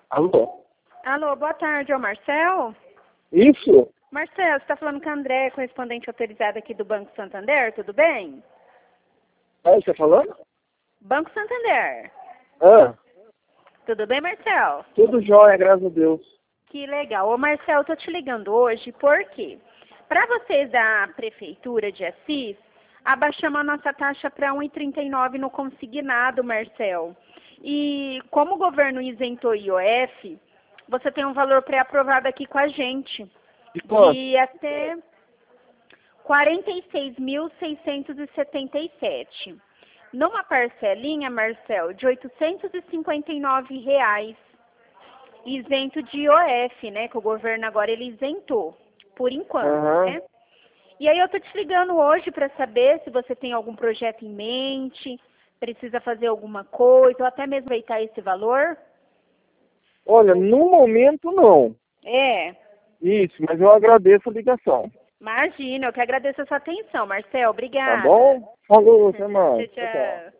Alô? Alô, boa tarde, é o Marcel? Isso? Marcel, você está falando com a André, correspondente autorizada aqui do Banco Santander, tudo bem? Você tá falando? Banco Santander. Ah, Tudo bem, Marcel? tudo jóia, graças a Deus. Que legal. Ô, Marcel, eu tô te ligando hoje porque, para vocês da Prefeitura de Assis, abaixamos a nossa taxa para 1,39 no consignado, Marcel. E como o governo isentou IOF, você tem um valor pré-aprovado aqui com a gente. De quanto? De até 46.677. Numa parcelinha, Marcel, de R$ 859, isento de IOF, né? Que o governo agora ele isentou, por enquanto, Aham. né? E aí eu tô te ligando hoje para saber se você tem algum projeto em mente, precisa fazer alguma coisa, ou até mesmo aproveitar esse valor. Olha, no momento não. É, Isso, mas eu agradeço a ligação. imagina, eu que agradeço a sua atenção, Marcel. Tá Obrigada. bom? Falou, até mais. Tchau, Tchau, tchau. tchau.